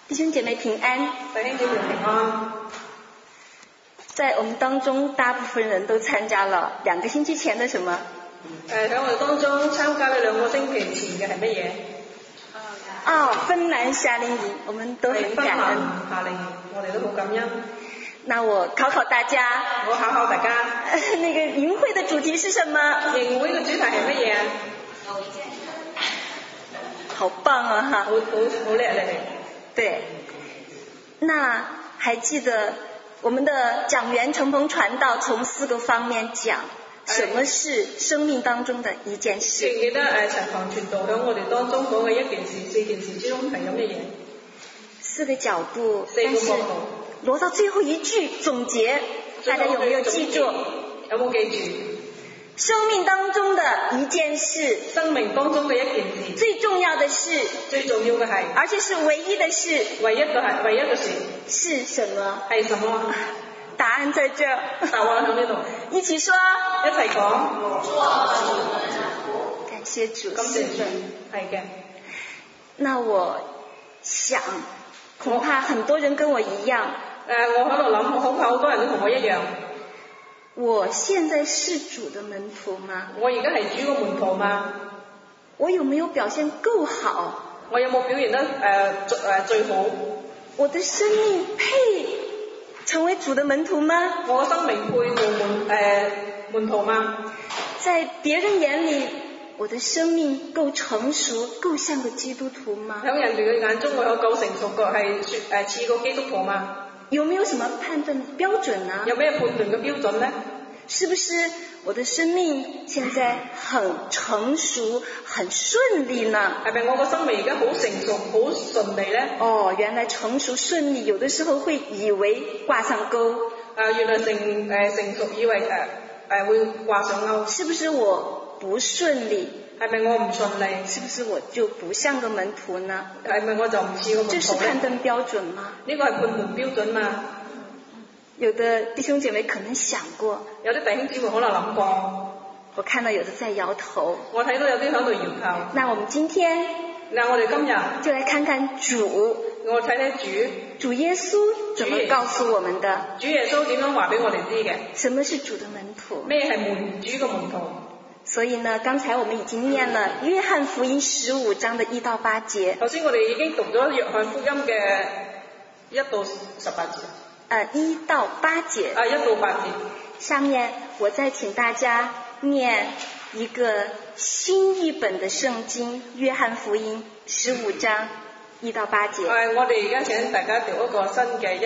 弟兄姐妹平安。 弟兄姐妹平安。 在我们当中，大部分人都参加了2个星期前的什么？ 喺我哋當中參加咗2個星期前嘅係乜嘢？ 芬蘭夏令營，我們都很感恩。 夏令營，我哋都好感恩。 那我考考大家。 我考考大家。 那個營會的主題是什麼？ 營會嘅主題係乜嘢啊？ 好棒啊！哈， 好叻你哋。 對，那還記得我們的講員程鵬傳道從4個方面講什麼是生命當中的一件事。 記唔記得陳鵬傳道喺我哋當中講嘅1件事、4件事之中係有乜嘢 ？4個角度，但是攞到最後一句總結，大家有沒有記住？ 有冇記住？ 生命當中的一件事， 生命當中嘅1件事， 最重要的事， 最重要嘅係， 而且是唯一的事， 唯一嘅事， 是什麼？ 係什麼？ 答案在這， 答案喺呢度， 一起說， 一齊講。 感謝主， 感謝主，係嘅。 那我想，恐怕很多人跟我一樣。 我喺度諗，恐怕好多人都同我一樣。 我現在是主的門徒嗎？ 我而家係主嘅門徒嗎？ 我有沒有表現夠好？ 我有冇表現得最好？ 我的生命配成為主的門徒嗎？ 我嘅生命配做門徒嗎？ 在別人眼裏，我的生命夠成熟，夠像個基督徒嗎？ 喺人哋嘅眼中，我有夠成熟嘅係似個基督徒嗎？ 有沒有什麼判斷標準呢？ 有咩判斷嘅標準呢？ 是不是我的生命現在很成熟、很順利呢？ 係咪我個生命而家好成熟、好順利呢？ 原來成熟順利，有的時候會以為掛上鈎。 原來成熟以為會掛上鈎。 是不是我不順利？ 係咪我唔順利？ 是不是我就不像個門徒呢？ 係咪我就唔似個門徒呢？ 這是判斷標準嗎？ 呢個係判斷標準嘛？ 有的弟兄姐妹可能想過， 有啲弟兄姊妹可能諗過。 我看到有的在搖頭。 我睇到有啲喺度搖頭。 那我們今天， 我哋今日就來看看主。 我睇睇主耶穌怎麼告訴我們的？ 主耶穌點樣話俾我哋知嘅？ 什麼是主的門徒？ 咩係主嘅門徒？ 所以呢，剛才我們已經念了約翰福音15章的1到8節。 頭先我哋已經讀咗約翰福音嘅1到18節。 1到8節。 1到8節。 下面我再請大家念一個新譯本的聖經，約翰福音15章1到8節。 我哋而家請大家讀一個新嘅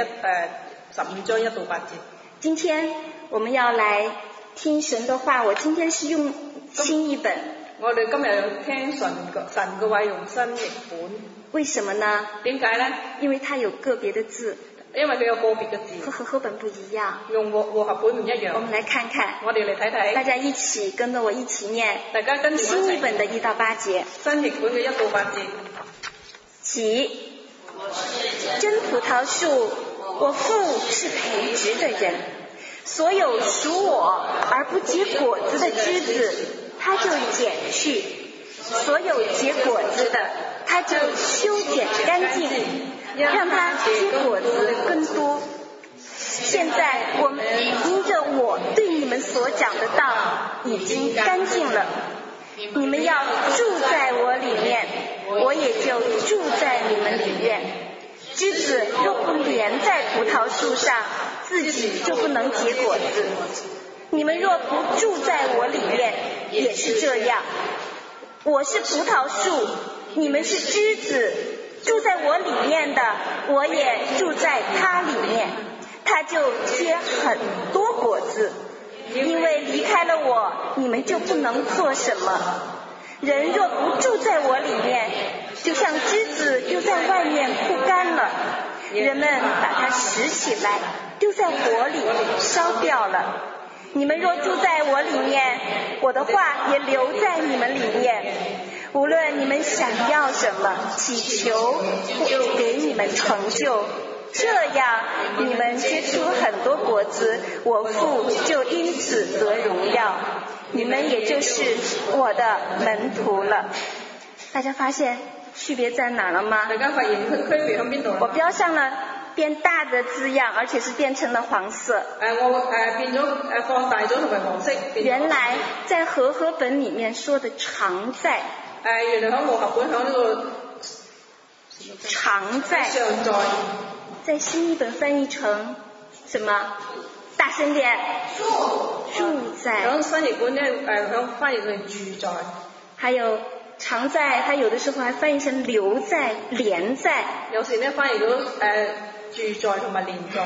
15章1到8節。今天我們要來聽神的話，我今天是用新譯本。 我哋今日要聽神嘅話用新譯本。 為什麼呢？ 點解呢？ 因為它有個別的字。 因為佢有個別嘅字。 和合本不一樣。 用和合本唔一樣。 我們來看看。 我哋嚟睇睇。 大家一起跟着我一起念。 大家跟住新譯本的1到8節。 新譯本嘅1到8節。 起。真葡萄樹，我父是培植的人。所有屬我而不結果子的枝子，他就剪去；所有結果子的，他就修剪乾淨，讓它結果子更多。現在我們因着我對你們所講的道已經乾淨了，你們要住在我裡面，我也就住在你們裡面。枝子若不連在葡萄樹上，自己就不能結果子。你們若不住在我裡面，也是這樣。我是葡萄樹，你們是枝子，住在我裡面的，我也住在他裡面，他就結很多果子。因為離開了我，你們就不能做什麼。人若不住在我裡面，就像枝子丟在外面枯乾了，人們把它拾起來，丟在火裡燒掉了。你們若住在我裡面，我的話也留在你們裡面。無論你們想要什麼，祈求就給你們成就。這樣你們結出很多果子，我父就因此得榮耀。你們也就是我的門徒了。大家發現区別在哪了嗎？ 大家發現區別喺邊度啦？ 我標上了變大的字樣，而且是變成了黃色。 我變咗放大咗同埋黃色。 原來在和合本裡面說的常在。 原來喺和合本喺呢個常在。 常在。 在新譯本翻譯成什麼？大聲點。住在。 喺新譯本咧喺翻譯成住在。 還有常在，它有的時候還翻譯成留在、連在。 有時咧翻譯咗住在同埋連在。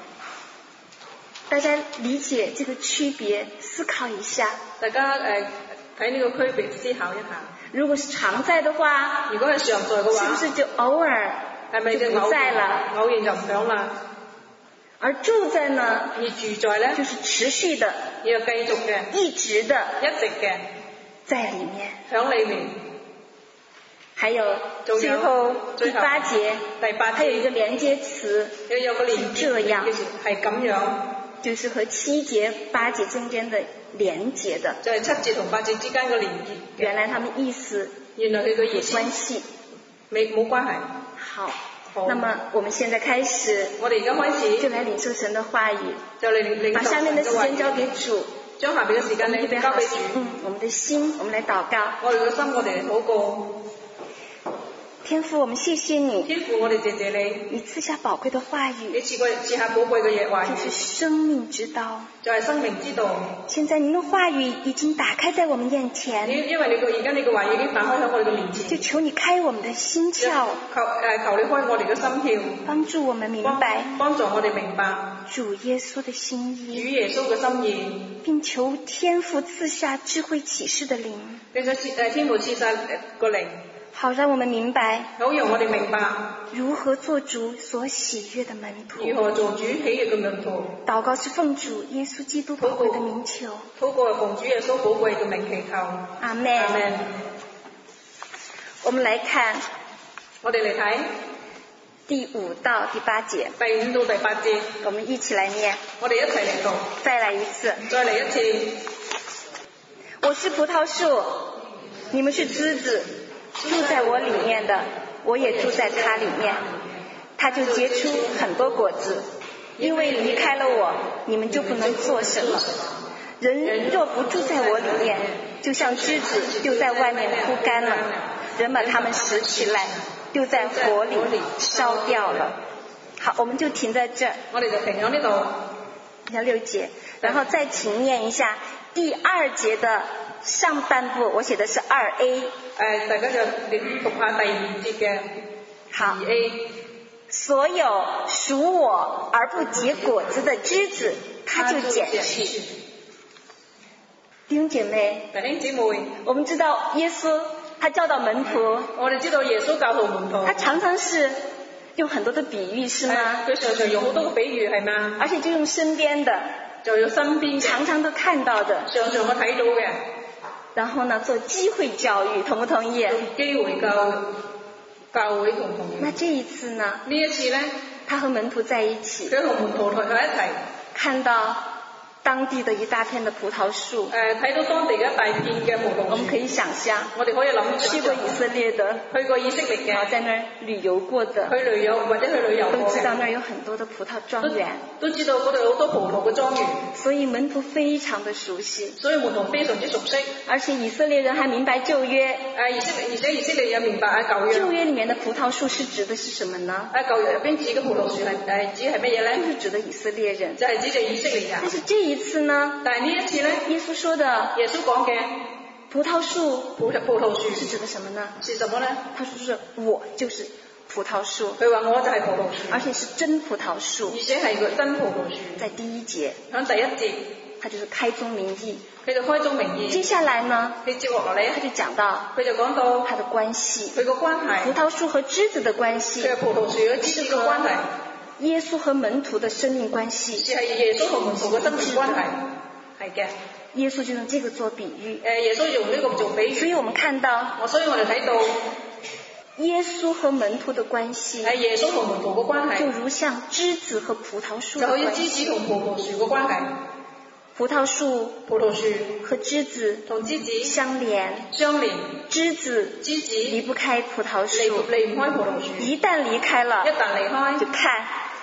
大家理解這個區別，思考一下。 大家睇呢個區別思考一下。 如果是常在的話， 如果係常在嘅話， 是不是就偶爾就不在了？ 偶然就唔響啦。 而住在呢？ 而住在咧， 就是持續的， 要繼續嘅， 一直的， 一直嘅， 在裡面， 響裡面。 還有最後第八節，它有一個連接詞， 有個連接， 這樣， 係咁樣， 就是和7節、8節中間的連接的， 就係7節同8節之間嘅連接。 原來他們意思， 原來佢個意思關係， 冇關係。 好，那麼我們現在開始， 我哋而家開始就來領受神的話語， 就嚟領受神嘅話語， 把下面的時間交給主， 將下邊嘅時間你交俾主。 我們的心，我們來禱告。 我哋嘅心，我哋嚟禱告。 天父，我們謝謝你。 天父，我哋謝謝你。 你賜下寶貴的話語。 你賜下寶貴嘅話語。 就是生命之道。 就係生命之道。 現在您的話語已經打開在我們眼前。 因為而家你嘅話語已經打開喺我哋嘅面前。 就求你開我們的心竅。 求你開我哋嘅心竅。 幫助我們明白。 幫助我哋明白。 主耶穌的心意。 主耶穌嘅心意。 並求天父賜下智慧啟示的靈。 並且天父賜下個靈。 好讓我們明白， 好讓我哋明白如何做主所喜悅的門徒。 如何做主喜悅嘅門徒。 禱告是奉主耶穌基督寶貴的名求。 禱告係奉主耶穌寶貴嘅名祈求。 阿們。阿們。我們來看， 我哋嚟睇第5到第8節。 第5到第8節。 我們一起來念。 我哋一齊嚟讀。 再來一次。 再嚟一次。 我是葡萄樹，你們是枝子。住在我裡面的，我也住在他裡面，他就結出很多果子。因為離開了我，你們就不能做什麼。人若不住在我裡面，就像枝子丟在外面枯乾了，人把它們拾起來，丟在火裡燒掉了。好，我們就停在這兒。 我哋就停喺呢度。 要6節，然後再請念一下第2節的上半部，我寫的是2A。 大家就讀下第2節嘅 2A。 所有屬我而不結果子的枝子，他就剪去。弟兄姐妹，我們知道耶穌他教導門徒， 我哋知道耶穌教導門徒， 他常常是用很多的比喻，是嗎？ 佢常常用好多個比喻，係嘛？ 而且就用身邊的， 就用身邊常常都看到的， 常常我睇到嘅。 然後呢，做機會教育，同不同意？ 機會教會同唔同意？ 那這一次呢？ 呢一次呢， 他和門徒在一起， 佢同門徒同佢一齊， 看到當地的一大片的葡萄樹， 睇到當地嘅一大片嘅葡萄樹， 我們可以想象， 我哋可以諗去過以色列的， 去過以色列嘅， 在那兒旅遊過的， 去旅遊或者去旅遊過嘅， 都知道那兒有很多的葡萄莊園， 都知道嗰度有好多葡萄嘅莊園， 所以門徒非常的熟悉， 所以門徒非常之熟悉， 而且以色列人還明白舊約， 而且以色列人明白舊約， 舊約裡面的葡萄樹是指的是什麼呢？ 舊約入邊指嘅葡萄樹係指係乜嘢咧？ 就是指的以色列人， 就係指著以色列人。 但是這一次呢？ 但係呢一次咧， 耶穌說的， 耶穌講嘅葡萄樹， 葡萄樹是指的什麼呢？ 是什麼呢？ 他說是我就是葡萄樹， 佢話我就係葡萄樹， 而且是真葡萄樹， 而且係個真葡萄樹。 在第1節， 喺第1節， 他就是開宗明義， 佢就開宗明義。接下來呢， 佢接落嚟， 他就講到， 佢就講到他的關係， 佢個關係， 葡萄樹和枝子的關係， 佢係葡萄樹和枝子嘅關係， 耶穌和門徒的生命關係， 係耶穌同門徒嘅生命關係，係嘅。 耶穌就用這個做比喻， 耶穌用呢個做比喻， 所以我們看到， 所以我哋睇到耶穌和門徒的關係， 係耶穌同門徒嘅關係， 就如像枝子和葡萄樹， 就好似枝子同葡萄樹嘅關係。 葡萄树葡萄樹和枝子同枝子相連， 相連， 枝子枝子離不開葡萄樹， 離唔開葡萄樹， 一旦離開了， 一旦離開就看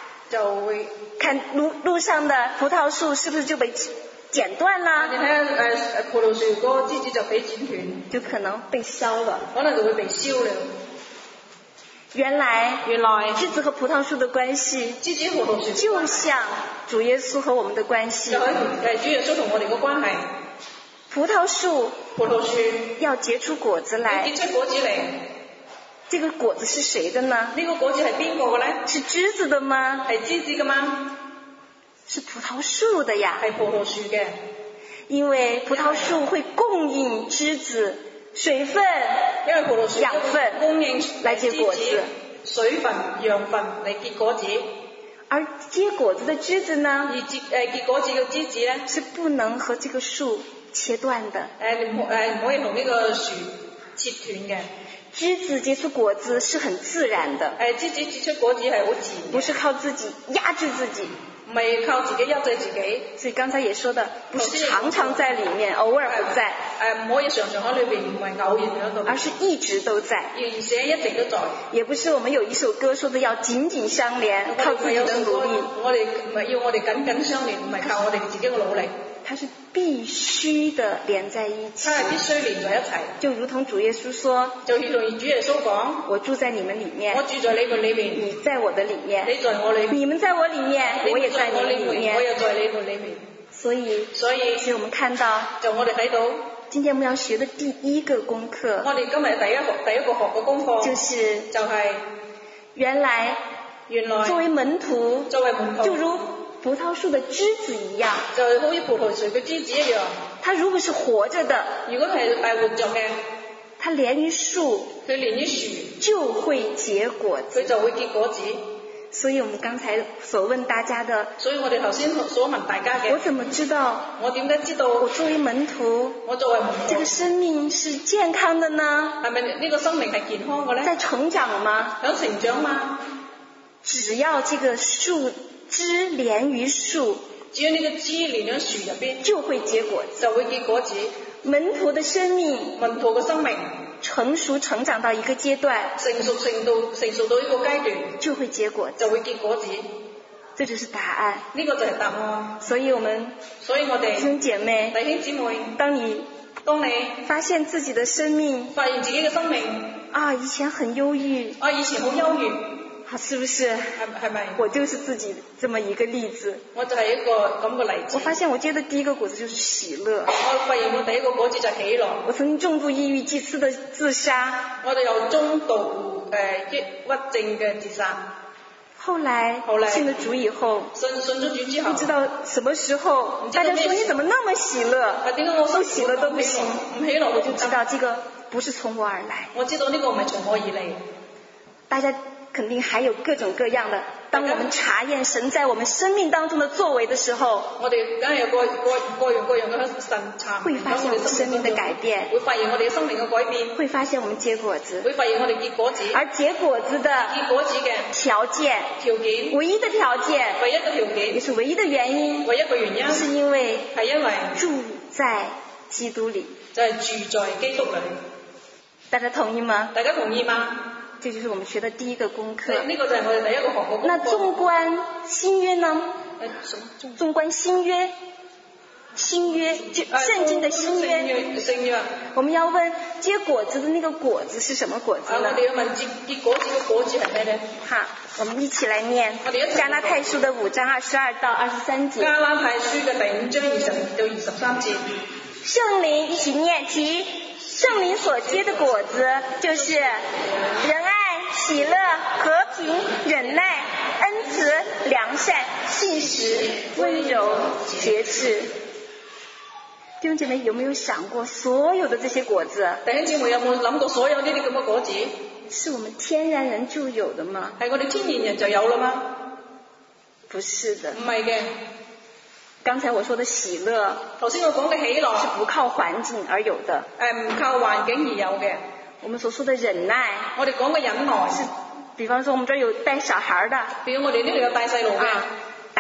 路上的葡萄樹是不是就被剪斷啦？ 你睇下葡萄樹嗰個枝子就俾剪斷， 就可能被燒了， 可能就會被燒了。 原來枝子和葡萄樹的關係， 枝子葡萄樹就像主耶穌和我們的關係。 就係主耶穌同我哋個關係。 葡萄樹要結出果子來， 結出果子嚟。 這個果子是誰的呢？ 呢個果子係邊個嘅呢？ 是枝子的嗎？ 係枝子嘅嗎？ 是葡萄樹的呀。 係葡萄樹嘅。 因為葡萄樹會供應枝子水分、養分供應來結果子， 水分、養分嚟結果子。 而結果子的枝子呢？ 結果子嘅枝子呢？ 是不能和這個樹切斷的。 唔可以同呢個樹切斷嘅。 枝子結出果子是很自然的。 枝子結出果子係好自然， 不是靠自己壓制自己。 唔係靠自己壓制自己。 所以剛才也說的，不是常常在裡面，偶爾不在。 唔可以常常喺裏邊，唔係偶然喺度， 而是一直都在。 而且一直都在。 也不是我們有一首歌說的要緊緊相連，靠自己的努力。 我哋唔係要我哋緊緊相連，唔係靠我哋自己嘅努力。 它是必須的連在一起。 它係必須連在一齊。 就如同主耶穌說， 就如同主耶穌講， 我住在你們裡面， 我住在你們裡面， 你在我的裡面， 你在我裡面， 你們在我裡面，我也在你們裡面， 我也在你們裡面。 所以其實我們看到， 就我哋睇到， 今天我們要學的第一個功課， 我哋今日第一個學嘅功課，就係原來作為門徒，就如葡萄樹的枝子一樣， 就好似葡萄樹嘅枝子一樣。 它如果是活着的， 如果係活着嘅， 它連於樹， 佢連於樹就會結果子， 佢就會結果子。 所以我們剛才所問大家的， 所以我哋頭先所問大家嘅， 我怎麼知道？ 我點解知道？ 我作為門徒，這個生命是健康的呢？ 係咪呢個生命係健康嘅咧？ 在成長嗎？ 有成長嗎？ 只要這個樹枝連於樹， 只要呢個枝連喺樹入邊， 就會結果子， 就會結果子。 門徒的生命， 門徒嘅生命成熟成長到一個階段， 成熟到一個階段， 就會結果子， 就會結果子。 這就是答案。 呢個就係答案。 所以我哋弟兄姐妹，當你發現自己的生命， 發現自己嘅生命啊，以前很憂鬱， 以前好憂鬱。 是不是？ 係咪？ 我就是自己這麼一個例子。 我就係一個咁嘅例子。 我發現我結的第一個果子就是喜樂。 我發現我第一個果子就係喜樂。 我曾經重度抑鬱幾次的自殺。 我哋有中度抑鬱症嘅自殺。 後來信了主以後， 信咗主之後， 不知道什麼時候，大家說你怎麼那麼喜樂？ 點解我不喜樂都不行？ 唔喜樂我就知道這個不是從我而來。 我知道呢個唔係從我而嚟。 大家肯定還有各種各樣的。當我們查驗神在我們生命當中的作為的時候， 我哋梗係有各樣嘅神查， 會發現我們生命的改變， 會發現我哋生命嘅改變， 會發現我們結果子， 會發現我哋結果子， 而結果子的條件，唯一的條件，也是唯一的原因，是因為住在基督裏， 就係住在基督裏。 大家同意嗎？ 大家同意嗎？ 這就是我們學的第一個功課。 呢個就係我哋第一個學嘅功課。 那縱觀新約呢？縱觀新約，就聖經的新約。我們要問結果子的那個果子是什麼果子呢？ 我哋要問結果子嘅果子係咩呢？ 好，我們一起來念加拉太書的5章22到23節。 加拉太書嘅第5章22到23節。 聖靈一起念題。聖靈所結的果子就是仁愛、喜樂、和平、忍耐、恩慈、良善、信實、溫柔、節制。弟兄姐妹有沒有想過，所有的這些果子， 弟兄姐妹有冇諗過所有呢啲咁嘅果子是我們天然人就有的嗎？ 係我哋天然人就有啦嗎？ 不是的。 唔係嘅。 剛才我說的喜樂， 頭先我講嘅喜樂是不靠環境而有的， 唔靠環境而有嘅。 我們所說的忍耐， 我哋講嘅忍耐是，比方說我們這兒有帶小孩的， 比如我哋呢度有帶細路嘅， 打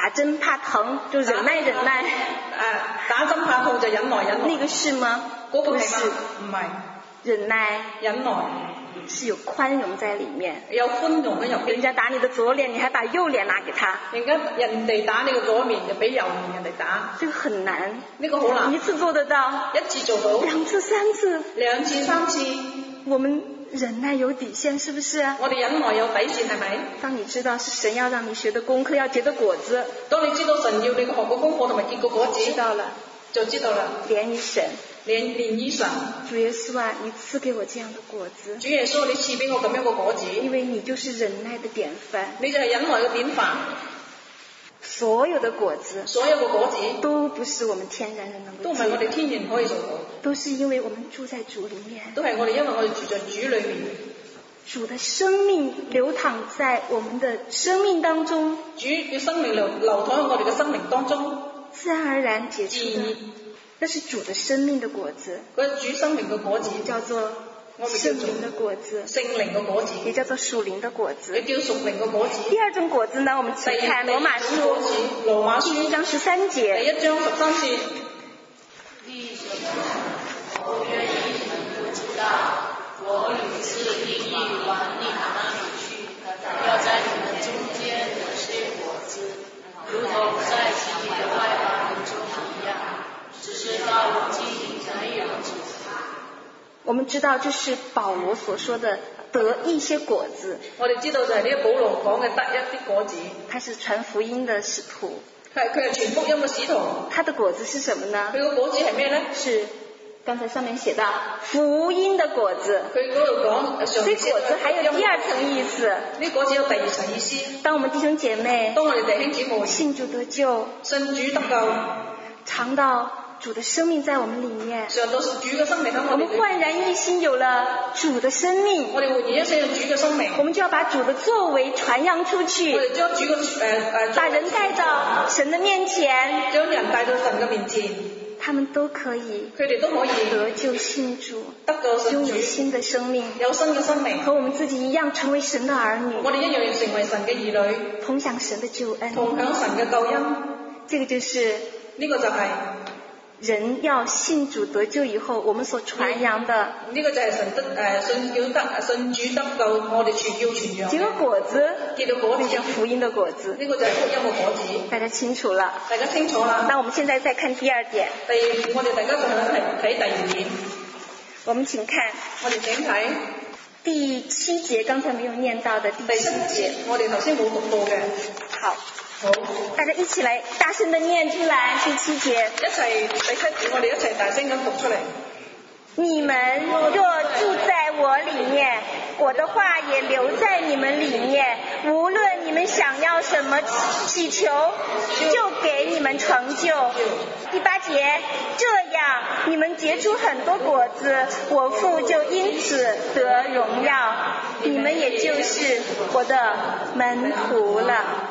打針怕疼就忍耐。 打針怕痛就忍耐。 那個是嗎？ 嗰個係嗎？唔係。忍耐是有寬容在裡面。 有寬容喺入邊。 人家打你的左臉，你還把右臉拿給他。 人哋打你個左面，就俾右面人哋打。 這個很難。 呢個好難。 一次做得到。 一次做到。 兩次、三次。 兩次、三次。 我們忍耐有底線，是不是啊？ 我哋忍耐有底線，係咪？ 當你知道是神要讓你學的功課，要結的果子。 當你知道神要你學個功課同埋結個果子， 知道了， 就知道了。 連於神。 連於神。 主耶穌啊，你賜給我這樣的果子。 主耶穌，你賜俾我咁樣個果子。 因為你就是忍耐的典範。 你就係忍耐嘅典範。 所有的果子，都不是我們天然人能夠做到， 都唔係我哋天然可以做到， 都是因為我們住在主裡面， 都係我哋因為我哋住在主裡面， 主的生命流淌在我們的生命當中， 主嘅生命流淌喺我哋嘅生命當中， 自然而然結出的，那是主的生命的果子， 嗰主生命嘅果子叫做聖靈的果子， 聖靈嘅果子， 也叫做屬靈的果子， 也叫屬靈嘅果子。 第二種果子呢，我們請看羅馬書第1章13節。 第1章13節。 弟兄們，我願意你們不知道，我與是定義往你們那裡去，要在你們中間得些果子，如同在其餘的外邦人中一樣，只是到如今沒有子。 我們知道這是保羅所說的得一些果子。 我哋知道就係呢個保羅講嘅得一啲果子。 他是傳福音的使徒。 佢係傳福音嘅使徒。 他的果子是什麼呢？ 佢個果子係咩呢？ 是剛才上面寫到福音的果子。 佢嗰度講這果子還有第二層意思。 呢果子有第二層意思。 當我們弟兄姐妹， 當我哋弟兄姊妹信主得救， 信主得救， 嘗到主的生命在我們裡面， 嘗到主嘅生命喺我們煥然一新有了主的生命， 我哋煥然一新有主嘅生命， 我們就要把主的作為傳揚出去， 我哋將主嘅把人帶到神的面前， 將人帶到神嘅面前， 他們都可以， 佢哋都可以得救信主， 得救信主， 擁有新的生命， 有新嘅生命， 和我們自己一樣成為神的兒女， 我哋一樣要成為神嘅兒女， 同享神的救恩， 同享神嘅救恩， 這個就是呢個就係。 人要信主得救以後，我們所傳揚的呢個就係信主得救，我哋要傳揚。 這個果子， 叫做果子， 叫福音的果子。 呢個就係福音嘅果子。 大家清楚了？ 大家清楚啦。 那我們現在再看第二點。 我哋大家仲睇第二點。 我們請看。 我哋請睇第7節，剛才沒有念到的第7節。 我哋頭先冇讀到嘅。 好。好，大家一起來大聲地念出來第7節。 一齊第7節，我哋一齊大聲咁讀出嚟。 你們若住在我裡面，我的話也留在你們裡面，無論你們想要什麼祈求，就給你們成就。第8節，這樣你們結出很多果子，我父就因此得榮耀，你們也就是我的門徒了。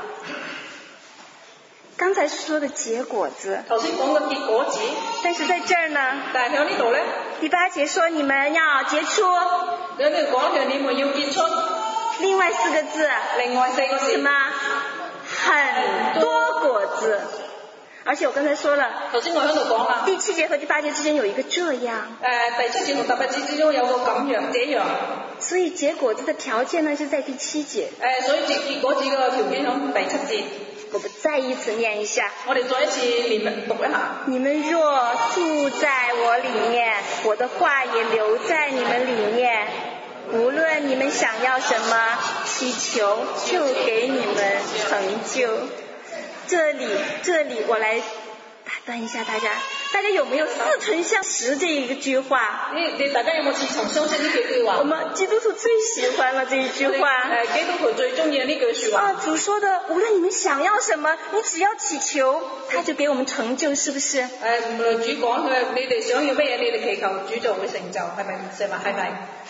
剛才說的結果子， 頭先講嘅結果子， 但是在這兒呢？ 但係喺呢度呢？ 第8節說你們要結出， 喺呢度講嘅你們要結出， 另外4個字， 另外4個字， 什麼？很多果子。而且我剛才說了， 頭先我喺度講啦， 第7節和第8節之間有一個這樣， 第7節同第8節之中有個咁樣這樣， 所以結果子的條件呢是在第7節， 所以結果子嘅條件喺第7節。 我們再一次念一下， 我哋再一次讀一下。 你們若住在我裡面，我的話也留在你們裡面，無論你們想要什麼祈求，就給你們成就。這裡我來打斷一下大家有沒有似曾相識這一句話？ 大家有冇似曾相識呢幾句話？ 我們基督徒最喜歡了這一句話。 基督徒最中意呢句說話。 主說的，無論你們想要什麼，你只要祈求，他就給我們成就，是不是？ 無論主講佢，你哋想要乜嘢，你哋祈求，主就會成就，係咪？係咪？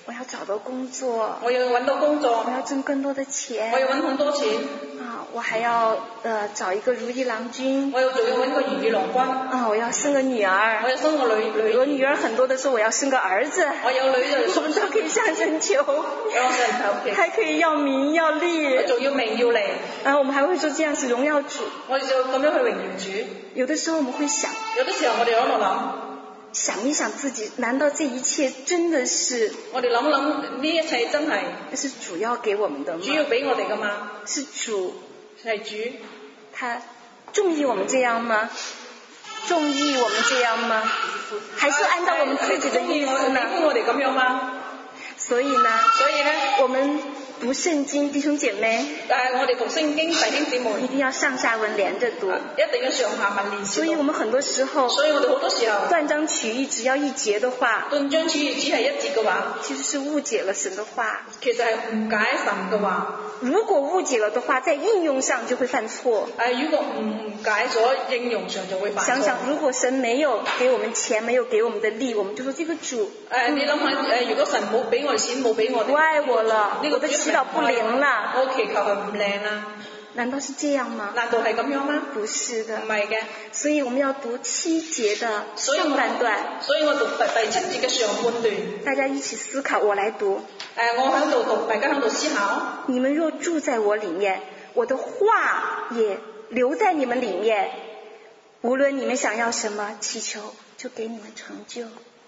我要找到工作， 我要揾到工作， 我要挣更多的钱， 我要揾很多錢， 我还要找一个如意郎君， 我仲要揾個如意郎君， 我要生个女儿， 我要生個女， 我女儿很多的时候我要生个儿子， 我有女就我们都可以向神求，还可以要名要利， 我仲要名要利， 我们还会说这样是荣耀主， 我哋就咁樣去榮耀主。 有的时候我们會想， 有啲時候我哋喺度諗。 想一想自己，難道這一切真的是？ 我哋諗呢一切真係是主要給我們的嗎？ 主要俾我哋噶嘛？ 是主， 係主。 他中意我們這樣嗎？中意我們這樣嗎？還是按照我們自己的意思呢？ 喜歡我哋咁樣嗎？ 所以呢，我們讀聖經，弟兄姐妹， 我哋讀聖經，弟兄姊妹一定要上下文連着讀， 一定要上下文連住。 所以我們很多時候，斷章取義，只要一節的話， 斷章取義只係一節嘅話， 其實是誤解了神的話。 其實係誤解神嘅話。 如果誤解了的話，在應用上就會犯錯。 如果誤解咗，應用上就會犯錯。 想想，如果神沒有給我們錢，沒有給我們的力，我們就說這個主， 你諗下，如果神冇俾我哋錢，冇俾我哋， 不愛我了，我的祈禱不靈了， 我祈求佢唔靈啦。 難道是這樣嗎？ 難道係咁樣嗎？ 不是的， 唔係嘅。 所以我們要讀7節的上半段。 所以我讀第7節嘅上半段。 大家一起思考，我來讀。 我喺度讀，大家喺度思考。 你們若住在我裡面，我的話也留在你們裡面，無論你們想要什麼，祈求就給你們成就。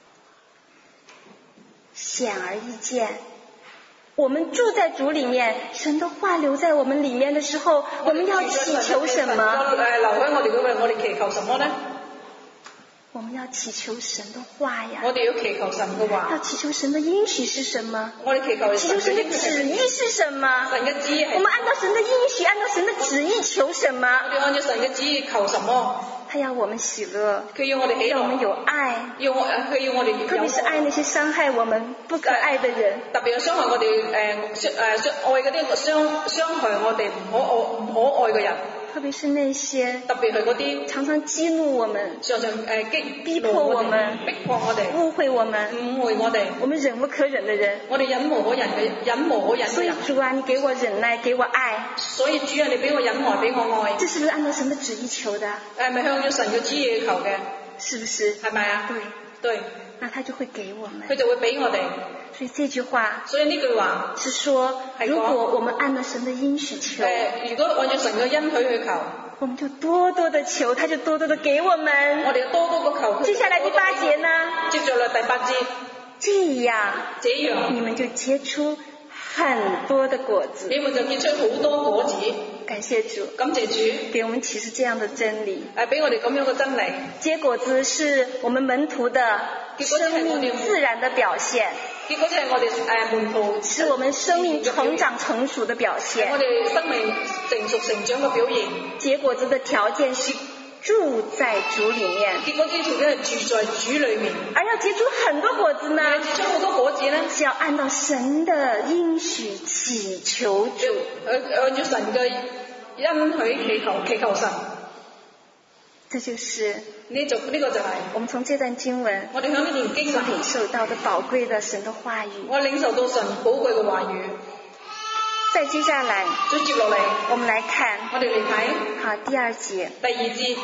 顯而易見。我們住在主裡面，神的話留在我們裡面的時候，我們要祈求什麼？ 留喺我哋嗰度，我哋祈求什麼呢？ 我們要祈求神的話呀。 我哋要祈求神嘅話。 要祈求神的應許是什麼？ 我哋祈求神的旨意是什麼？ 神嘅旨意係。 我們按照神的應許，按照神的旨意求什麼？ 我哋按照神嘅旨意求什麼？ 他要我們喜樂， 佢要我哋喜樂， 讓我們有愛， 佢要我哋特別是愛那些傷害我們不可愛的人， 特別係傷害我哋愛嗰啲傷害我哋唔可愛嘅人， 特別是那些特別係嗰啲常常激怒我們， 常常逼迫我們， 逼迫我哋， 誤會我們，我們忍無可忍的人， 我哋忍無可忍嘅人。 所以主啊，你給我忍耐，給我愛。 所以主啊，你俾我忍耐，俾我愛。 這是不是按照神的旨意求的？ 咪向咗神嘅旨意求嘅， 是不是？ 係咪啊？對。 那他就會給我們。 佢就會俾我哋。 所以這句話。 所以呢句話是說，如果我們按照神的應許求。 如果按照神嘅應許去求。 我們就多多的求，他就多多的給我們。 我哋要多多的求。 接下來第8節呢？ 接住嚟第8節。 這樣，你們就結出很多的果子。 你們就結出好多果子。 感謝主， 感謝主， 給我們啟示這樣的真理。 俾我哋咁樣嘅真理。 結果子是我們門徒的生命自然的表現。 結果就係我哋門徒， 是我們生命成長成熟的表現。 我哋生命成熟成長嘅表現。 結果子的條件是住在主裡面。 結果子條件係住在主裡面。 而要結出很多果子呢？ 結出好多果子呢？ 是要按照神的應許祈求主。 按照神嘅應許祈求神。 這就是呢個就係我們從這段經文， 我哋響呢段經文領受到的寶貴的神的話語。 我領受到神寶貴嘅話語。 再接下來， 接落嚟， 我們來看， 我哋嚟睇， 好，第2節， 第2節。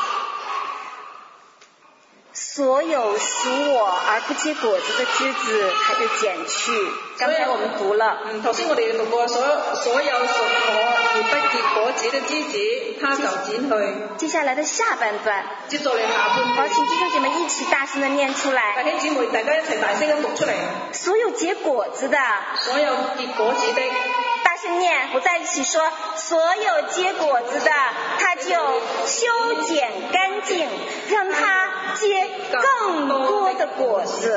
所有屬我而不結果子的枝子，他就剪去。剛才我們讀了。 頭先我哋讀過，所有屬我而不結果子的枝子，他就剪去。 接下來的下半段。 接落嚟下半段。 好，請弟兄姐妹一起大聲地念出來。 弟兄姊妹，大家一齊大聲咁讀出嚟。 所有結果子的。 所有結果子的。 大聲念，我再一起說，所有結果子的，他就修剪乾淨，讓他結更多的果子。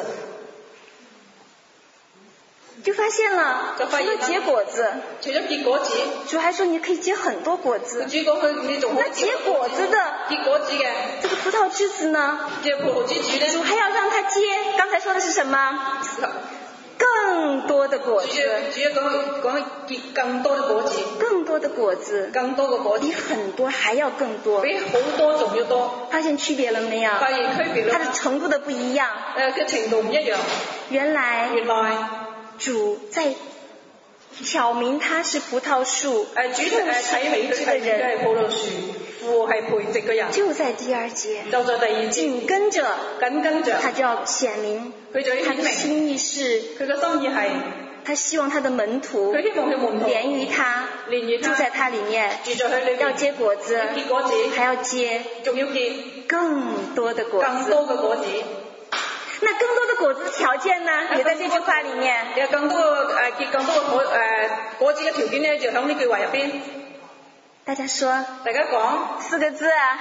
就發現了，除了結果子， 除咗結果子， 主還說你可以結很多果子。 主講佢你仲那結果子的， 結果子嘅， 這個葡萄枝子呢？ 這個葡萄枝子呢？ 主還要讓它結，剛才說的是什麼？更多的果子。 主要講結更多的果子。 更多的果子。 更多嘅果子。 比很多還要更多。 比好多仲要多。 發現區別了沒有？ 發現區別了。 它的程度的不一樣。 嘅程度唔一樣。 原來主在挑明他是葡萄樹， 主睇明佢係葡萄樹，父係培植嘅人。 就在第2節， 就在第2節， 緊跟着他就要顯明佢就要顯明他的心意是， 佢嘅心意係， 他希望他的門徒佢希望佢門徒連於他，住在他裡面， 住在佢裏面， 要結果子， 結果子， 還要結仲要結更多的果子， 更多嘅果子。 那更多的果子的條件呢，也在這句話裡面。 有更多嘅結更多嘅果子嘅條件呢，就喺呢句話入邊。 大家說， 大家講 4個字啊，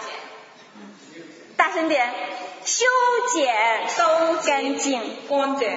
大聲點，修剪，乾淨， 乾淨。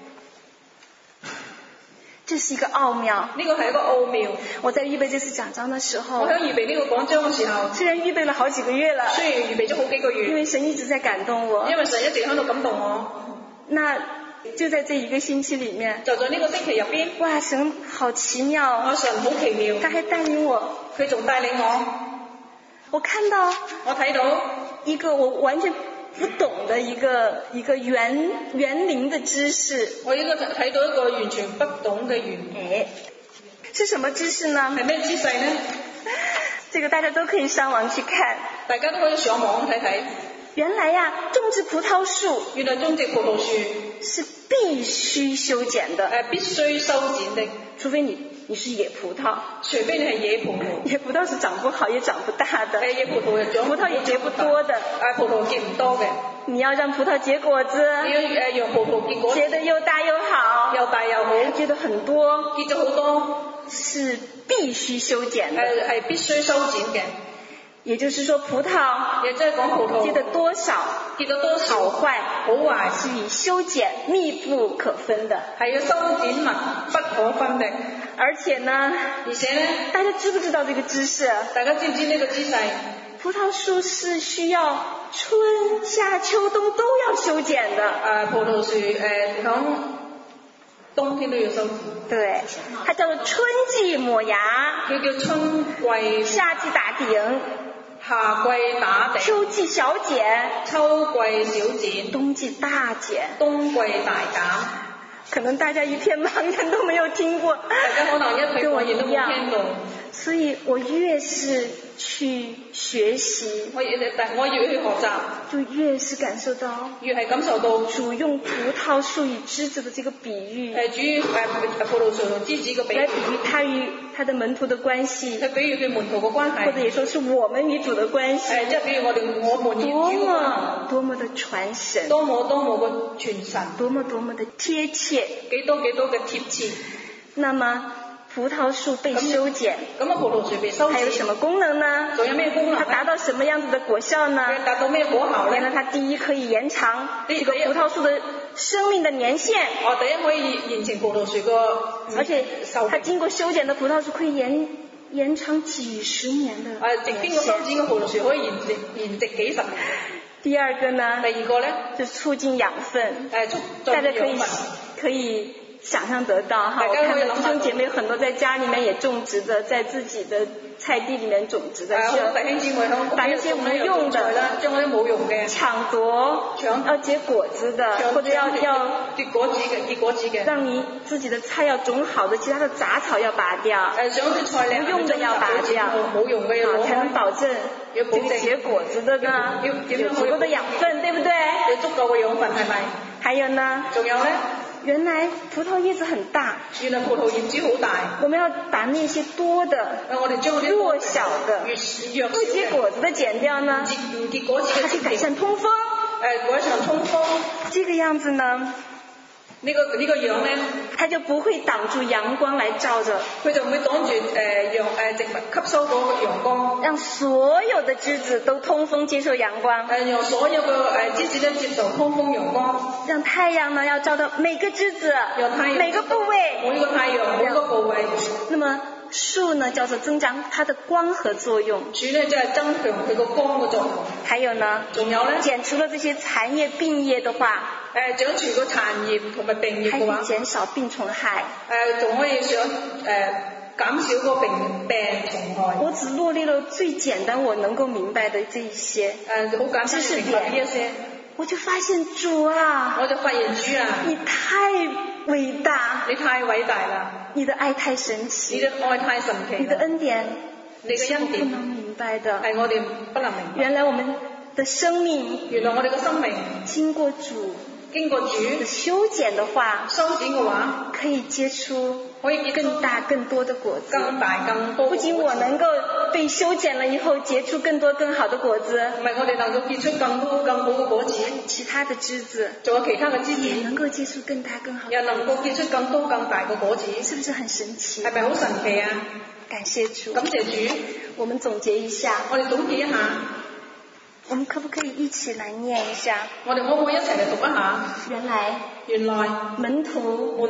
這是一個奧妙， 呢個係一個奧妙。 我在預備這次講章的時候， 我喺預備呢個講章嘅時候， 雖然預備了好幾個月了， 雖然預備咗好幾個月， 因為神一直在感動我， 因為神一直喺度感動我。 那就在這1個星期裡面， 就在呢個星期入邊， 哇，神好奇妙， 神好奇妙， 他還帶領我， 佢仲帶領我看到， 我睇到一個我完全不懂的一個園林的知識， 我應該睇到一個完全不懂嘅園林。 是什麼知識呢？ 係咩知識呢？ 這個大家都可以上網去看， 大家都可以上網睇睇。 原來呀，種植葡萄樹， 原來種植葡萄樹是必須修剪的， 必須修剪的， 除非你是野葡萄， 除非你係野葡萄， 野葡萄是長不好也長不大的， 野葡萄葡萄也結不多的， 葡萄結唔多嘅。 你要讓葡萄結果子， 你要讓葡萄結果子， 結得又大又好， 又大又好， 結得很多， 結咗好多， 是必須修剪的， 係必須修剪嘅。 也就是說，葡萄也即係講葡萄結得多少，好壞是與修剪密不可分的， 係要修剪密不可分的。 而且呢，大家知不知道這個知識？ 大家知唔知呢個知識？ 葡萄樹是需要春夏秋冬都要修剪的。 葡萄樹響冬天都要修剪。 對，它叫做春季抹芽， 佢叫春季， 夏季打頂， 夏季打頂， 秋季小剪， 秋季小剪， 冬季大剪， 冬季大減。 可能大家一片茫然都沒有聽過， 大家可能一片茫然都冇聽到。 所以我越是去學習， 我越去學習， 就越是感受到， 越係感受到主用葡萄樹與枝子的這個比喻， 主用葡萄樹同枝子嘅比喻， 來比喻他與他的門徒的關係， 佢比喻佢門徒嘅關係， 或者也說是我們與主的關係， 即係比喻我們與主嘅多麼的傳神， 多麼嘅傳神， 多麼的貼切， 幾多嘅貼切。 那麼葡萄樹被修剪， 咁葡萄樹被修剪， 還有什麼功能呢？ 仲有咩功能？ 它達到什麼樣子的果效呢？ 達到咩果效呢？ 原來它第一可以延長這個葡萄樹的生命的年限。 第一可以延長葡萄樹個， 而且它經過修剪的葡萄樹可以延長幾十年的。 經過修剪嘅葡萄樹可以延續幾十年。 第二個呢？ 第二個呢？就促進養分。大家可以想象得到哈，我看到弟兄姐妹很多在家裏面也種植的，在自己的菜地裏面種植的，把那些無用的、搶奪要結果子的，或者要結果子嘅， 讓你自己的菜要種好的，其他的雜草要拔掉，無用的要拔掉，才能保證這個結果子的呢有足夠的養分，對不對？ 有足夠嘅養分係咪？ 還有呢？ 仲有呢？ 原來葡萄葉子很大， 原來葡萄葉子好大， 我們要把那些多的、弱小的、不結果子的剪掉呢，它去改善通風， 改善通風， 這個樣子呢， 呢個樣呢， 它就不會擋住陽光來照着， 佢就唔會擋住植物吸收到陽光， 讓所有的枝子都通風接受陽光， 讓所有嘅枝子都接受通風陽光， 讓太陽呢要照到每個枝子、每個部位， 每個太陽每個部位。 那麼樹呢叫做增長它的光合作用， 樹呢就係增強佢個光嘅作用。 還有呢， 仲有呢， 剪除了這些殘葉病葉的話， 長除個殘葉同埋病葉嘅話， 還可以減少病蟲害， 仲可以減少個病蟲害。 我只羅列了最簡單我能夠明白的這一些知識點，我就發現主啊， 你太伟大， 你太偉大啦， 你的愛太神你奇， 的愛太神奇你的啦， 恩典你嘅恩典是我不能明白的。 係我哋不能明白。 原來我們的生命原來我哋嘅生命經過主經過主的修剪的話， 修剪嘅話， 可以結出可以結出更大更多的果子。 更大更多嘅果子。 不僅我能夠被修剪了以後結出更多更好的果子， 唔係我哋能夠結出更多更好嘅果子， 其他的枝子仲有其他嘅枝子， 也能夠結出更大更好的又能夠結出更多更大嘅果子， 是不是很神奇？ 係咪好神奇啊？ 感謝主。 感謝主。 我們總結一下， 我哋總結一下， 我們可不可以一起來念一下？ 我哋可唔可以一齊嚟讀一下？ 原來門徒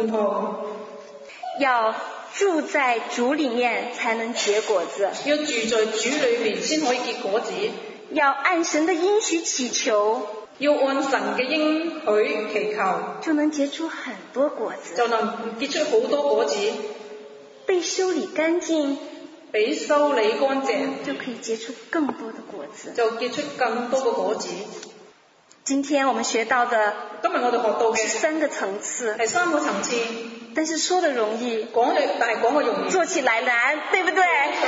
要住在主裡面才能結果子， 要住在主裏面先可以結果子， 要按神的應許祈求， 要按神嘅應許祈求， 就能結出很多果子， 就能結出好多果子， 被修理乾淨， 俾修理乾淨， 就可以結出更多的果子， 就結出更多嘅果子。 今天我們學到的今日我哋學到嘅是3個層次， 係3個層次， 但是說的容易， 但係講嘅容易， 做起來難，對不對？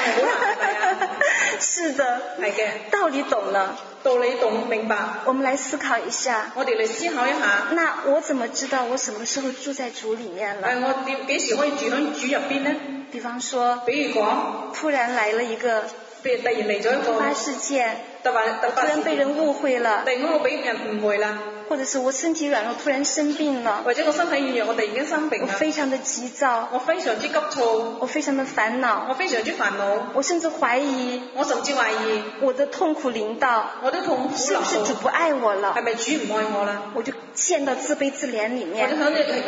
是的， 係嘅， 道理懂了， 道理懂明白。 我們來思考一下， 我哋嚟思考一下， 那我怎麼知道我什麼時候住在主裡面了？ 我幾時可以住喺主入邊呢？ 比方說， 比如講， 突然來了一個突然嚟咗一個突發事件， 突然被人誤會了， 突然我俾人誤會啦， 或者是我身體軟弱突然生病了， 或者我身體軟弱我突然間生病啦， 我非常的急躁， 我非常之急躁， 我非常的煩惱， 我非常之煩惱， 我甚至懷疑我的痛苦臨到， 我都痛苦是不是主不愛我了？ 係咪主唔愛我啦？ 我就陷到自卑自憐裡面， 我就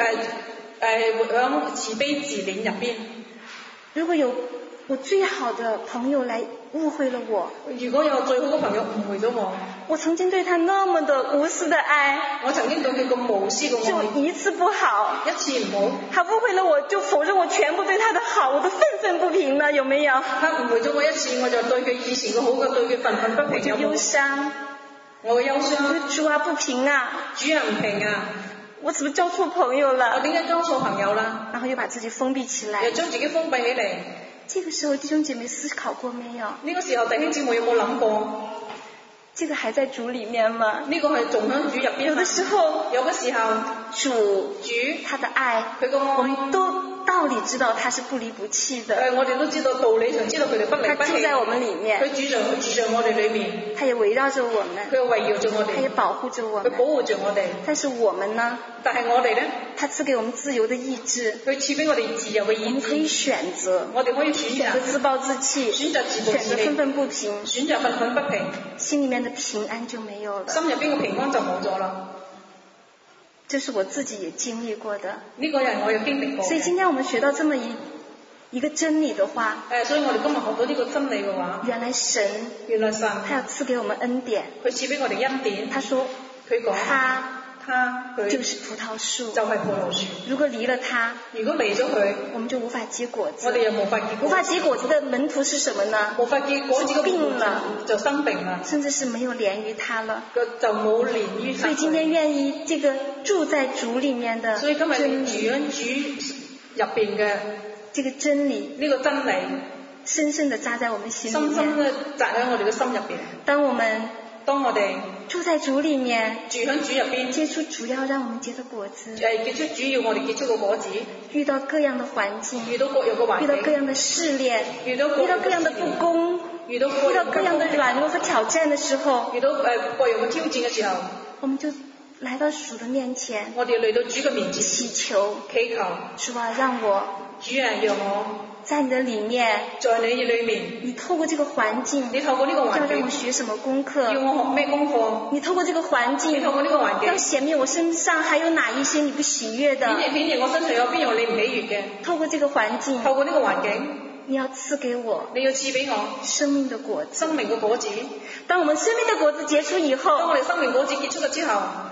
喺自卑自憐入邊。 如果有我最好的朋友來誤會了我， 如果有最好嘅朋友誤會咗我， 我曾經對他那麼的無私的愛， 我曾經對佢咁無私嘅愛， 就一次不好， 一次唔好， 他誤會了我就否認我全部對他的好，我都憤憤不平了，有沒有？ 他誤會咗我一次，我就對佢以前嘅好嘅對佢憤憤不平，有冇？ 憂傷， 我嘅憂傷， 主啊不平啊， 主啊唔平啊， 我是不是交錯朋友了？ 我點解交錯朋友啦？ 然後又把自己封閉起來， 又將自己封閉起嚟。 這個時候弟兄姐妹思考過沒有？ 呢個時候弟兄姊妹有冇諗過？ 這個還在主裡面嗎？ 呢個係仲喺主入邊。有嘅時候，主他的愛， 佢個愛， 我們都道理知道他是不離不棄的。 我哋都知道道理上知道佢哋不離不棄。 他住在我們裡面， 佢住在我哋裡面。 他也圍繞着我們， 佢又圍繞着我哋， 他也保護着我們， 佢保護着我哋。 但是我們呢？ 但係我哋呢？ 他賜給我們自由的意志， 佢賜俾我哋自由嘅意志， 我們可以選擇， 我哋可以選擇自暴自棄， 選擇自暴自棄， 憤憤不平， 選擇憤憤不平， 心裡面的平安就沒有了， 心入邊嘅平安就冇咗啦。 這是我自己也經歷過的， 呢個係我有經歷過。 所以今天我們學到這麼一個真理的話， 所以我哋今日學到呢個真理嘅話， 原來神，他要賜給我們恩典， 佢賜俾我哋恩典。 他說， 佢講， 他就是葡萄樹， 就係葡萄樹。 如果離了他， 如果離咗佢， 我們就無法結果子。 我哋又無法結果子。 無法結果子的門徒是什麼呢？ 無法結果子嘅病了， 就生病啦， 甚至是沒有連於他了， 就冇連於他。 所以今天願意這個住在主裡面的， 所以今日住喺主入邊嘅這個真理， 呢個真理， 深深地扎在我們心裡面， 深深地扎喺我哋嘅心入邊。當我哋住在主裡面， 住喺主入邊， 結出主要讓我們結的果子， 結出主要我哋結出嘅果子， 遇到各樣的環境， 遇到各樣嘅環境， 遇到各樣的試煉， 遇到各樣的不公，遇到各樣的軟弱和挑戰的時候， 遇到各樣嘅挑戰嘅時候， 我們就來到主的面前， 我哋嚟到主嘅面前祈求，主啊，讓我在你的裡面， 在你裡面， 你透過這個環境， 你透過呢個環境， 要讓我學什麼功課？ 要我學咩功課？ 你透過這個環境， 透過呢個環境， 要顯明我身上還有哪一些你不喜悅的？ 顯明我身上有邊樣你唔喜悅嘅？ 透過這個環境， 透過呢個環境， 你要賜給我， 你要賜俾我生命的果子， 生命嘅果子。 當我們生命的果子結出以後， 當我哋生命果子結出咗之後，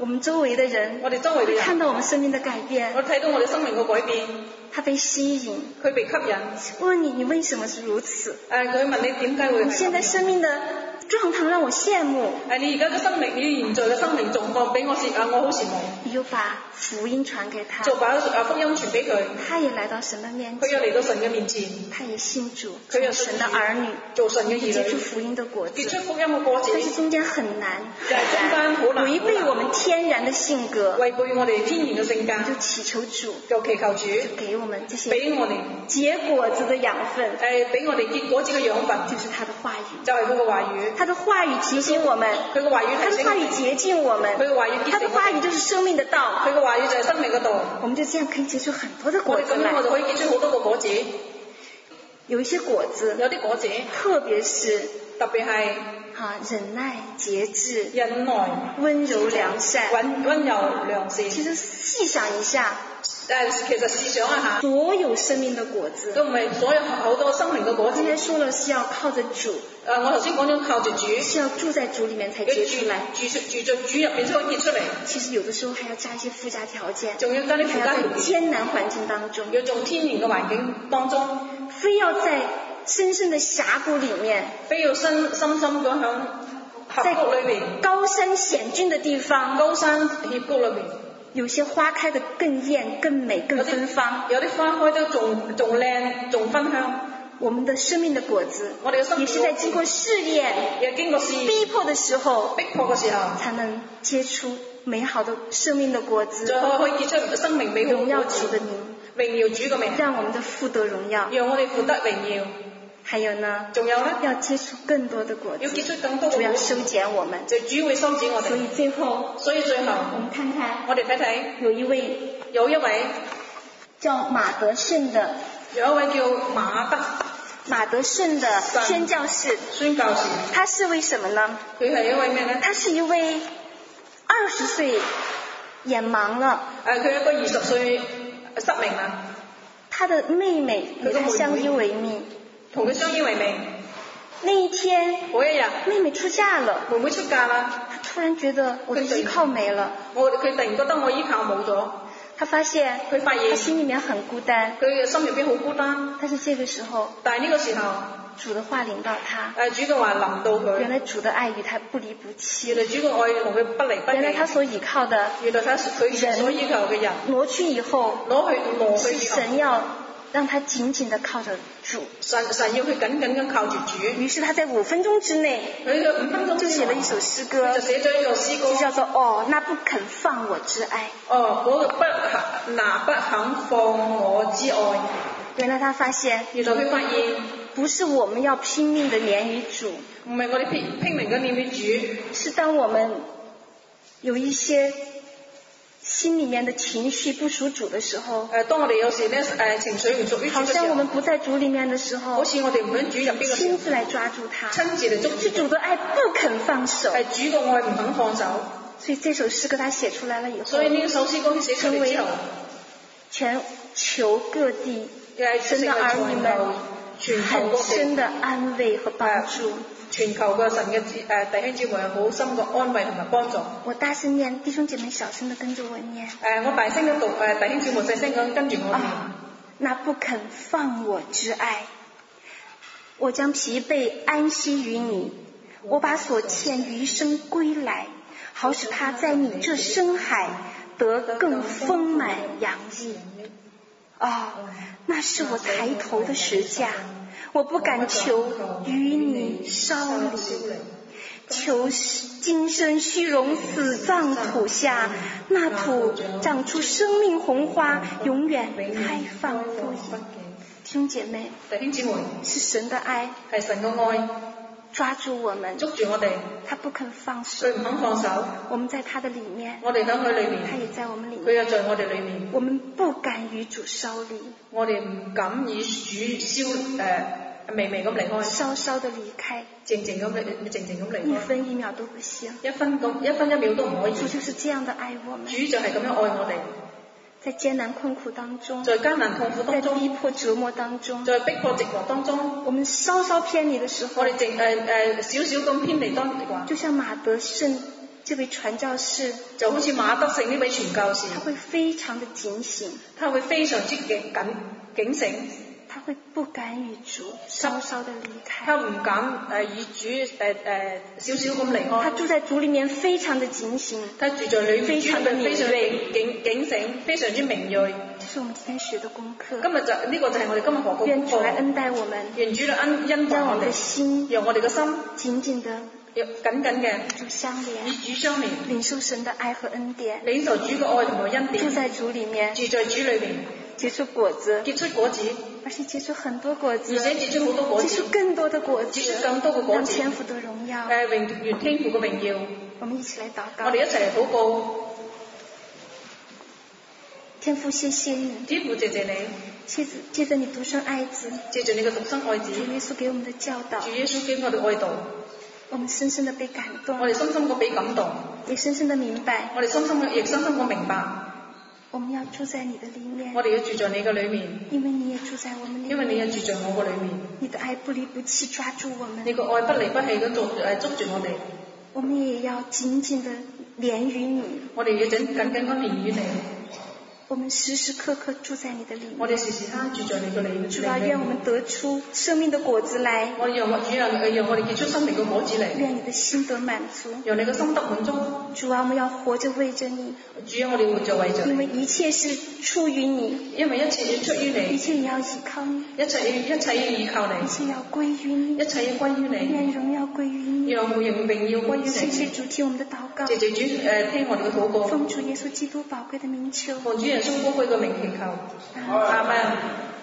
我们周围的人， 我哋周圍嘅人， 看到我們生命的改變， 我睇到我哋生命嘅改變， 他被吸引， 佢被吸引。 問你為什麼是如此？ 佢問你點解會係咁？ 你現在生命的狀態讓我羨慕。 你而家嘅生命，你現在嘅生命狀況俾我我好羨慕。 你就把福音傳給他， 就把福音傳俾佢。 他也來到神的面前， 佢又嚟到神嘅面前， 他也信主， 佢又做神的兒女， 做神嘅兒女， 結出福音的果子， 結出福音嘅果子。 但是中間很難， 就係中間好難， 違背我們天然的性格， 違背我哋天然嘅性格， 就祈求主， 就祈求主給我們這些俾我哋結果子的養分， 俾我哋結果子嘅養分， 就是他的話語， 就係佢嘅話語， 他的話語提醒我們， 佢嘅話語他的話語潔淨我們， 佢嘅話語潔淨， 他的話語就是生命的道， 佢嘅話語就係生命嘅道。 我們就這樣可以結出很多的果子來， 我就可以結出好多個果子。 有一些果子， 有啲果子， 特別是忍耐、節制、 忍耐、 溫柔良善、 溫柔良善。 其實細想一下， 其實試想一下， 所有生命的果子， 都唔係所有好多生命嘅果子。 剛才說了是要靠着主， 我頭先講咗靠着主， 是要住在主裡面才結出來， 住在主入面先可以結出嚟。 其實有的時候還要加一些附加條件， 仲要加啲附加條件， 艱難環境當中， 要做天然嘅環境當中， 非要在深深的峽谷裡面， 非要深深咁響峽谷裏面， 高山險峻的地方， 高山峽谷裏面， 有些花開得更豔、更美、更芬芳， 有啲花開得仲靚、仲芬香。 我們的生命的果子，也是在經過試驗、逼迫的時候，才能結出美好的生命的果子， 可以結出生命美好的榮耀主的名， 榮耀主嘅名， 讓我們的父得榮耀， 讓我哋父得榮耀。 還有呢？ 仲有呢？ 要結出更多的果子， 要結出更多嘅果子， 主要修剪我們， 就主會修剪我哋。 所以最後， 我們看看， 我哋睇睇， 有一位叫馬德勝的， 有一位叫馬德勝的宣教士，他是為什麼呢？ 佢係一位咩呢？ 他是一位20歲眼盲了， 佢一個20歲失明啦。 他的妹妹與他相依為命， 同佢相依為命。 那一天， 嗰一日， 妹妹出嫁了， 妹妹出嫁啦。 他突然覺得我的依靠沒了， 佢突然覺得我依靠冇咗。 他發現他心裏面很孤單， 佢心入邊好孤單。 但是這個時候，主的話臨到他， 主嘅話臨到佢。 原來主的愛與他不離不棄， 原來主嘅愛同佢不離不棄。 原來他所依靠的， 佢所依靠嘅人， 挪去以後，是神要讓他緊緊地靠着主， 神要佢緊緊咁靠住主。 於是他在5分鐘之內，就寫了一首詩歌， 就寫咗一首詩歌， 就叫做哦，那不肯放我之愛。 哦，嗰個那不肯放我之愛。 原來他發現， 佢發現， 不是我們要拼命地黏於主， 唔係我哋拼命咁黏於主， 是當我們有一些心裏面的情緒不屬主的時候， 當我哋有時呢情緒唔屬於主嘅時候， 好像我們不在主裏面的時候， 好似我哋唔喺主入邊嘅時候， 親自來抓住他， 親自嚟捉住， 是主的愛不肯放手， 係主嘅愛唔肯放手。 所以這首詩歌他寫出來了以後， 所以呢首詩歌寫出嚟之後， 全球各地神的兒女們很深的安慰和幫助。 全球嘅神嘅弟兄姊妹好深嘅安慰同埋幫助。 我大聲念，弟兄姐妹小聲的跟着我念。 我大聲咁讀，弟兄姊妹細聲咁跟住我念。 那不肯放我之愛，我將疲憊安息於你，我把所欠餘生歸來，好使他在你這深海得更豐滿洋溢。那是我抬頭的石架，我不敢求與你稍離，求今生虛榮死葬土下，那土長出生命紅花，永遠開放不已。弟兄姐妹，是神的愛， 係神嘅愛抓住我們， 捉住我哋， 他不肯放手， 佢唔肯放手。 我們在他的裏面， 我哋喺佢裏面， 他也在我們裏面， 佢又在我哋裏面。 我們不敢與主稍離， 我哋唔敢與主微微咁離開， 稍稍的離開， 靜靜咁離開， 一分一秒都不行， 一分一秒都唔可以。 主就是這樣的愛我們， 主就係咁樣愛我哋。 在艱難困苦當中， 在艱難痛苦當中， 在逼迫折磨當中， 在逼迫折磨當中， 我們稍稍偏離的時候， 我哋少少咁偏離當中， 就像馬德勝这位传教士就好似馬德勝呢位傳教士， 他會非常的警醒， 他會非常之警醒， 他會不敢與主稍稍的離開， 他唔敢與主少少咁離開。 他住在主裏面非常的警醒， 他住在裏面非常的敏銳， 警醒，非常之明銳。 這是我們今天學的功課。 今日就呢個就係我哋今日學嘅功課。 願主來恩待我們， 願主來恩待讓我們的我哋， 心， 讓我哋嘅心緊緊的緊緊嘅與主相連， 與主相連， 領受神的愛和恩典， 領受主嘅愛同埋恩典， 住在主裏面， 住在主裏面， 結出果子， 結出果子， 而且結出很多果子， 而且結出好多果子， 結出更多的果子， 結出更多嘅果子， 讓天父的榮耀， 願天父嘅榮耀。 我們一起來禱告。 我哋一齊嚟禱告。 天父，謝謝你， 天父，謝謝你， 借着你獨生愛子， 借着你嘅獨生愛子， 主耶穌給我們的教導， 主耶穌給我哋愛道， 我們深深的被感動， 我哋深深嘅被感動， 也深深的明白， 我哋亦深深嘅明白， 我們要住在你的裏面， 我哋要住在你嘅裏面， 因為你也住在我們裏面， 因為你也住在我嘅裏面， 你的愛不離不棄抓住我們， 你個愛不離不棄咁捉住我哋， 我們也要緊緊的連於你， 我哋要緊緊咁連於你， 我們時時刻刻住在你的裏面， 我哋時時刻住在你嘅裏面。 主啊，願我們得出生命的果子來， 我讓我哋結出生命嘅果子嚟， 願你的心得滿足， 讓你嘅心得滿足。 主啊，我們要活着為着你， 主啊，我哋活着為着你， 因為一切是出於你， 因為一切要出於你， 一切也要依靠你， 一切要依靠你， 一切要歸於你， 一切要歸於你， 願榮耀歸於你， 讓榮耀歸於你。 謝謝主聽我們的禱告， 謝謝主聽我哋嘅禱告， 奉主耶穌基督寶貴的名求， 奉主耶穌寶貴嘅名祈求，阿門。